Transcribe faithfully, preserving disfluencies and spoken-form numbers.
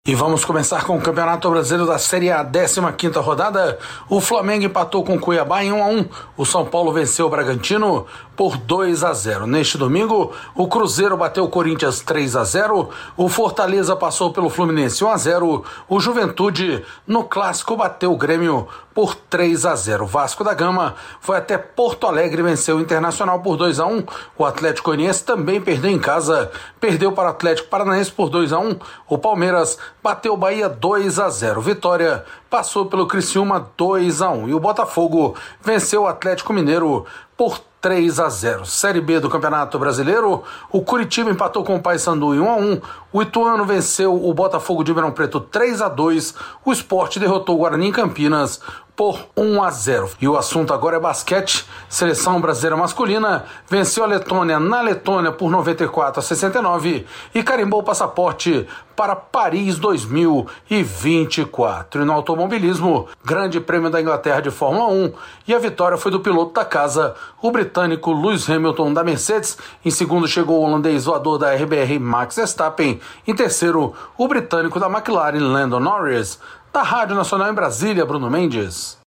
E vamos começar com o Campeonato Brasileiro da Série A, décima quinta rodada. O Flamengo empatou com o Cuiabá em um a um. O São Paulo venceu o Bragantino por dois a zero. Neste domingo, o Cruzeiro bateu o Corinthians três a zero. O Fortaleza passou pelo Fluminense um a zero. O Juventude, no Clássico, bateu o Grêmio por três a zero. O Vasco da Gama foi até Porto Alegre e venceu o Internacional por dois a um. O Atlético Goianiense também perdeu em casa. Perdeu para o Atlético Paranaense por dois a um. O Palmeiras bateu o Bahia dois a zero. Vitória passou pelo Criciúma dois a um. E o Botafogo venceu o Atlético Mineiro por três a zero. Série B do Campeonato Brasileiro, o Curitiba empatou com o Paysandu em um a um. O Ituano venceu o Botafogo de Ribeirão Preto três a dois. O Sport derrotou o Guarani em Campinas por um a zero. E o assunto agora é basquete. Seleção brasileira masculina venceu a Letônia na Letônia por noventa e quatro a sessenta e nove e carimbou o passaporte para Paris dois mil e vinte e quatro. E no automobilismo, Grande Prêmio da Inglaterra de Fórmula um, e a vitória foi do piloto da casa, o britânico Lewis Hamilton da Mercedes. Em segundo chegou o holandês voador da R B R Max Verstappen. Em terceiro, o britânico da McLaren Lando Norris. Da Rádio Nacional em Brasília, Bruno Mendes.